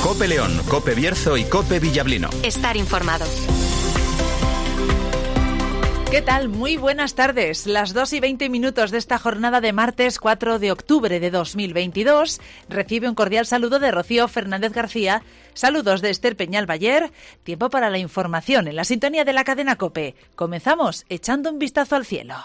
COPE León, COPE Bierzo y COPE Villablino. Estar informado. ¿Qué tal? Muy buenas tardes. Las 2:20 de esta jornada de martes 4 de octubre de 2022. Recibe un cordial saludo de Rocío Fernández García. Saludos de Esther Peñal Bayer. Tiempo para la información en la sintonía de la cadena COPE. Comenzamos echando un vistazo al cielo.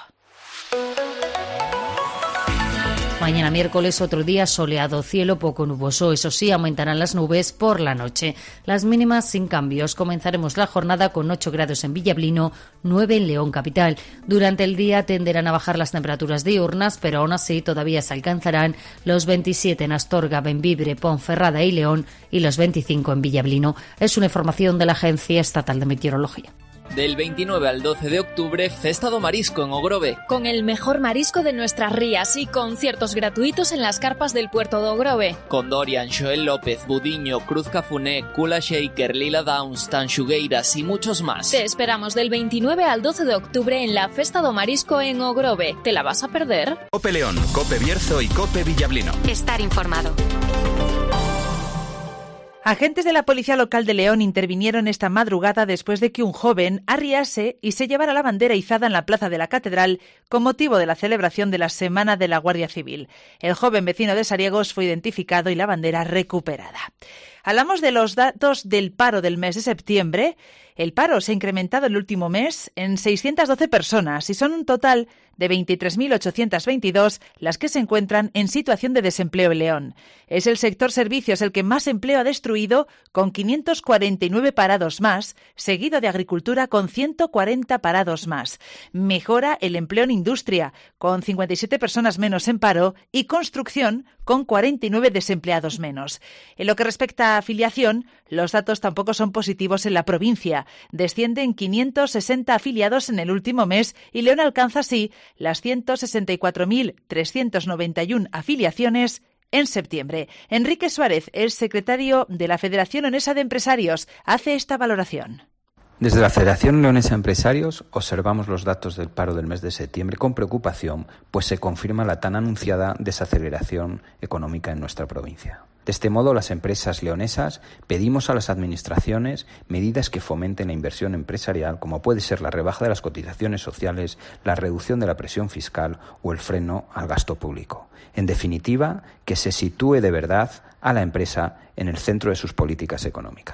Mañana miércoles otro día soleado, cielo poco nuboso. Eso sí, aumentarán las nubes por la noche. Las mínimas sin cambios. Comenzaremos la jornada con 8 grados en Villablino, 9 en León capital. Durante el día tenderán a bajar las temperaturas diurnas, pero aún así todavía se alcanzarán los 27 en Astorga, Bembibre, Ponferrada y León y los 25 en Villablino. Es una información de la Agencia Estatal de Meteorología. Del 29 al 12 de octubre, Festa do Marisco en Ogrove. Con el mejor marisco de nuestras rías y conciertos gratuitos en las carpas del puerto de Ogrove. Con Dorian, Joel López, Budiño, Cruz Cafuné, Kula Shaker, Lila Downs, Tanxugueiras y muchos más. Te esperamos del 29 al 12 de octubre en la Festa do Marisco en Ogrove. ¿Te la vas a perder? COPE León, COPE Bierzo y COPE Villablino. Estar informado. Agentes de la Policía Local de León intervinieron esta madrugada después de que un joven arriase y se llevara la bandera izada en la plaza de la Catedral con motivo de la celebración de la Semana de la Guardia Civil. El joven vecino de Sariegos fue identificado y la bandera recuperada. Hablamos de los datos del paro del mes de septiembre. El paro se ha incrementado el último mes en 612 personas y son un total de 23.822 las que se encuentran en situación de desempleo en León. Es el sector servicios el que más empleo ha destruido, con 549 parados más, seguido de agricultura con 140 parados más. Mejora el empleo en industria, con 57 personas menos en paro, y construcción, con 49 desempleados menos. En lo que respecta a afiliación, los datos tampoco son positivos en la provincia. Descienden 560 afiliados en el último mes y León alcanza así las 164.391 afiliaciones en septiembre. Enrique Suárez, el secretario de la Federación Leonesa de Empresarios, hace esta valoración. Desde la Federación Leonesa de Empresarios observamos los datos del paro del mes de septiembre con preocupación, pues se confirma la tan anunciada desaceleración económica en nuestra provincia. De este modo, las empresas leonesas pedimos a las administraciones medidas que fomenten la inversión empresarial, como puede ser la rebaja de las cotizaciones sociales, la reducción de la presión fiscal o el freno al gasto público. En definitiva, que se sitúe de verdad a la empresa en el centro de sus políticas económicas.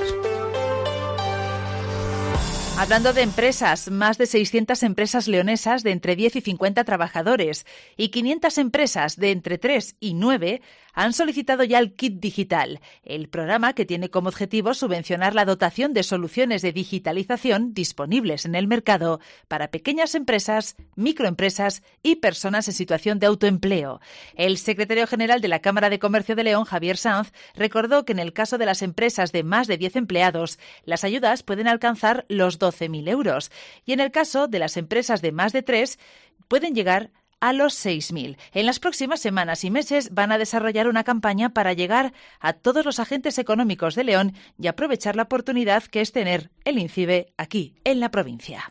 Hablando de empresas, más de 600 empresas leonesas de entre 10 y 50 trabajadores y 500 empresas de entre 3 y 9 han solicitado ya el Kit Digital, el programa que tiene como objetivo subvencionar la dotación de soluciones de digitalización disponibles en el mercado para pequeñas empresas, microempresas y personas en situación de autoempleo. El secretario general de la Cámara de Comercio de León, Javier Sanz, recordó que en el caso de las empresas de más de 10 empleados, las ayudas pueden alcanzar los 12.000 euros y en el caso de las empresas de más de 3 pueden llegar a los 6.000. En las próximas semanas y meses van a desarrollar una campaña para llegar a todos los agentes económicos de León y aprovechar la oportunidad que es tener el INCIBE aquí, en la provincia.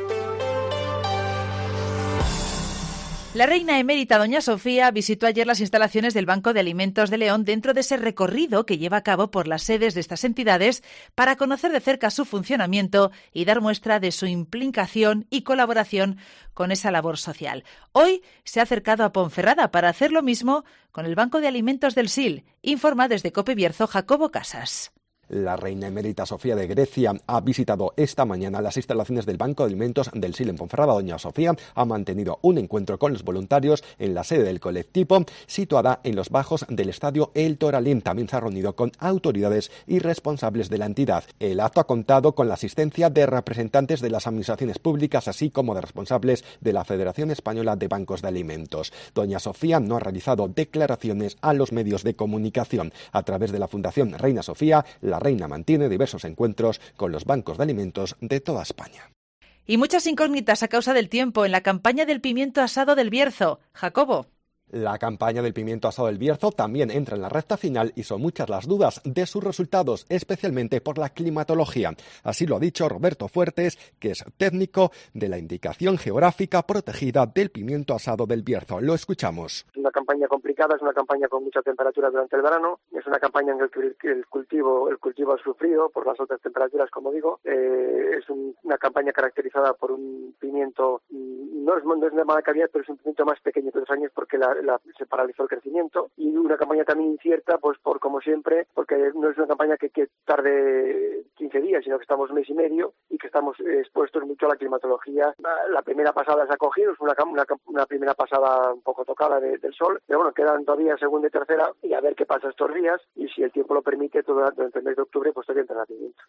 La reina emérita doña Sofía visitó ayer las instalaciones del Banco de Alimentos de León dentro de ese recorrido que lleva a cabo por las sedes de estas entidades para conocer de cerca su funcionamiento y dar muestra de su implicación y colaboración con esa labor social. Hoy se ha acercado a Ponferrada para hacer lo mismo con el Banco de Alimentos del SIL, informa desde COPE Bierzo Jacobo Casas. La reina emérita Sofía de Grecia ha visitado esta mañana las instalaciones del Banco de Alimentos del SIL en Ponferrada. Doña Sofía ha mantenido un encuentro con los voluntarios en la sede del colectivo situada en los bajos del estadio El Toralín. También se ha reunido con autoridades y responsables de la entidad. El acto ha contado con la asistencia de representantes de las administraciones públicas, así como de responsables de la Federación Española de Bancos de Alimentos. Doña Sofía no ha realizado declaraciones a los medios de comunicación. A través de la Fundación Reina Sofía, la reina mantiene diversos encuentros con los bancos de alimentos de toda España. Y muchas incógnitas a causa del tiempo en la campaña del pimiento asado del Bierzo. Jacobo. La campaña del pimiento asado del Bierzo también entra en la recta final y son muchas las dudas de sus resultados, especialmente por la climatología. Así lo ha dicho Roberto Fuertes, que es técnico de la indicación geográfica protegida del pimiento asado del Bierzo. Lo escuchamos. Es una campaña complicada, es una campaña con mucha temperatura durante el verano, es una campaña en la que el cultivo ha sufrido por las altas temperaturas, como digo. Es una campaña caracterizada por un pimiento, no es de mala calidad, pero es un pimiento más pequeño que 2 años porque se paralizó el crecimiento, y una campaña también incierta, pues por como siempre, porque no es una campaña que tarde 15 días, sino que estamos 1 mes y medio y que estamos expuestos mucho a la climatología. La primera pasada se ha cogido, es una primera pasada un poco tocada del sol, pero bueno, quedan todavía segunda y tercera, y a ver qué pasa estos días, y si el tiempo lo permite, durante el mes de octubre, pues todavía entra el nacimiento.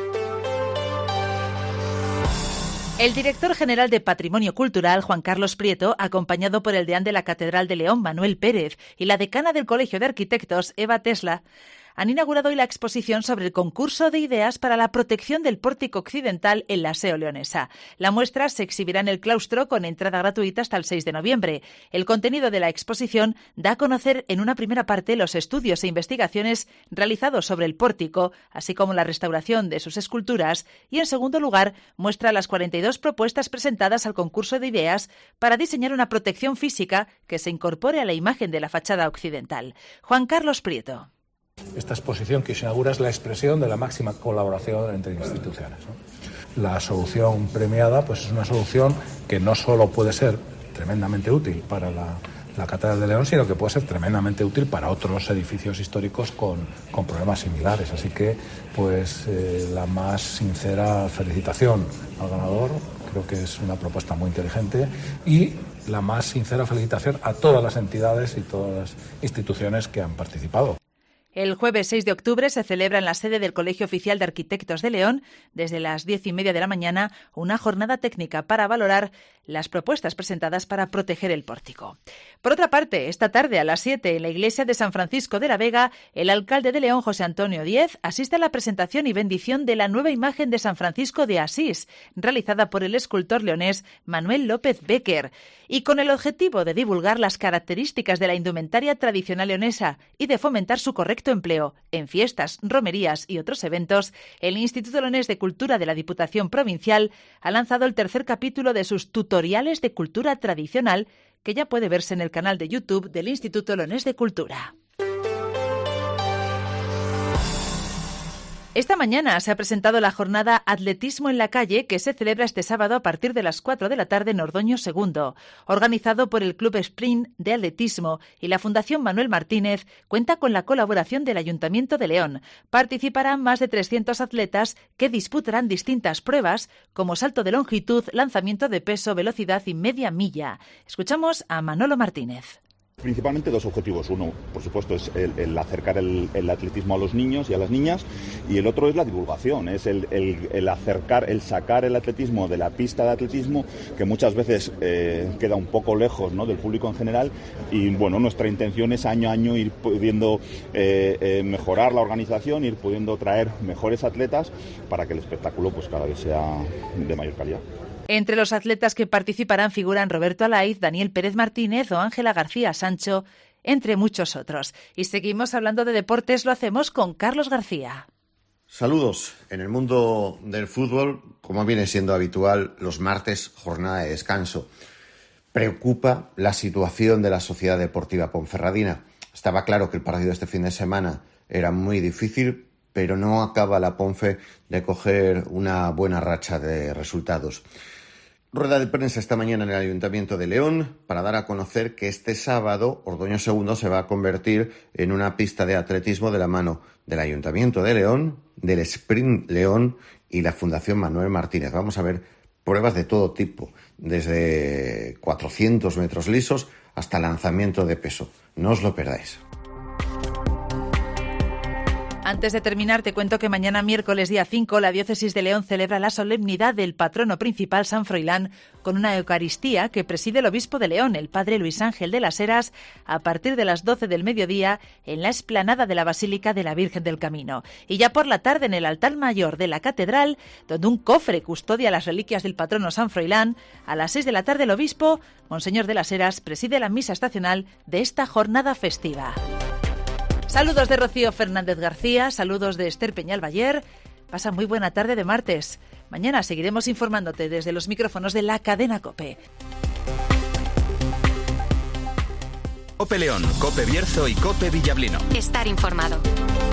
El director general de Patrimonio Cultural, Juan Carlos Prieto, acompañado por el deán de la Catedral de León, Manuel Pérez, y la decana del Colegio de Arquitectos, Eva Tesla, han inaugurado hoy la exposición sobre el concurso de ideas para la protección del pórtico occidental en la SEO leonesa. La muestra se exhibirá en el claustro con entrada gratuita hasta el 6 de noviembre. El contenido de la exposición da a conocer en una primera parte los estudios e investigaciones realizados sobre el pórtico, así como la restauración de sus esculturas, y en segundo lugar muestra las 42 propuestas presentadas al concurso de ideas para diseñar una protección física que se incorpore a la imagen de la fachada occidental. Juan Carlos Prieto. Esta exposición que se inaugura es la expresión de la máxima colaboración entre instituciones, ¿no? La solución premiada pues es una solución que no solo puede ser tremendamente útil para la Catedral de León, sino que puede ser tremendamente útil para otros edificios históricos con problemas similares. Así que pues la más sincera felicitación al ganador. Creo que es una propuesta muy inteligente, y la más sincera felicitación a todas las entidades y todas las instituciones que han participado. El jueves 6 de octubre se celebra en la sede del Colegio Oficial de Arquitectos de León, desde las 10:30 de la mañana, una jornada técnica para valorar las propuestas presentadas para proteger el pórtico. Por otra parte, esta tarde a las 7, en la iglesia de San Francisco de la Vega, el alcalde de León, José Antonio Díez, asiste a la presentación y bendición de la nueva imagen de San Francisco de Asís, realizada por el escultor leonés Manuel López Becker, y con el objetivo de divulgar las características de la indumentaria tradicional leonesa y de fomentar su correcto empleo en fiestas, romerías y otros eventos, el Instituto Leonés de Cultura de la Diputación Provincial ha lanzado el 3er capítulo de sus tutoriales de cultura tradicional, que ya puede verse en el canal de YouTube del Instituto Leonés de Cultura. Esta mañana se ha presentado la jornada Atletismo en la Calle, que se celebra este sábado a partir de las 4 de la tarde en Ordoño II. Organizado por el Club Sprint de Atletismo y la Fundación Manuel Martínez, cuenta con la colaboración del Ayuntamiento de León. Participarán más de 300 atletas que disputarán distintas pruebas, como salto de longitud, lanzamiento de peso, velocidad y media milla. Escuchamos a Manolo Martínez. Principalmente 2 objetivos. Uno, por supuesto, es el acercar el atletismo a los niños y a las niñas, y el otro es la divulgación, es el acercar, el sacar el atletismo de la pista de atletismo, que muchas veces queda un poco lejos, ¿no?, del público en general, y bueno, nuestra intención es año a año ir pudiendo mejorar la organización, ir pudiendo traer mejores atletas para que el espectáculo pues cada vez sea de mayor calidad. Entre los atletas que participarán figuran Roberto Alaiz, Daniel Pérez Martínez o Ángela García Sancho, entre muchos otros. Y seguimos hablando de deportes, lo hacemos con Carlos García. Saludos. En el mundo del fútbol, como viene siendo habitual, los martes, jornada de descanso. Preocupa la situación de la Sociedad Deportiva Ponferradina. Estaba claro que el partido de este fin de semana era muy difícil, pero no acaba la Ponfe de coger una buena racha de resultados. Rueda de prensa esta mañana en el Ayuntamiento de León para dar a conocer que este sábado Ordoño II se va a convertir en una pista de atletismo de la mano del Ayuntamiento de León, del Sprint León y la Fundación Manuel Martínez. Vamos a ver pruebas de todo tipo, desde 400 metros lisos hasta lanzamiento de peso. No os lo perdáis. Antes de terminar, te cuento que mañana miércoles día 5 la Diócesis de León celebra la solemnidad del patrono principal San Froilán con una Eucaristía que preside el obispo de León, el padre Luis Ángel de las Heras, a partir de las 12 del mediodía en la explanada de la Basílica de la Virgen del Camino. Y ya por la tarde en el altar mayor de la catedral, donde un cofre custodia las reliquias del patrono San Froilán, a las 6 de la tarde el obispo, Monseñor de las Heras, preside la misa estacional de esta jornada festiva. Saludos de Rocío Fernández García, saludos de Esther Peñalbayer. Pasa muy buena tarde de martes. Mañana seguiremos informándote desde los micrófonos de la cadena COPE. COPE León, COPE Bierzo y COPE Villablino. Estar informado.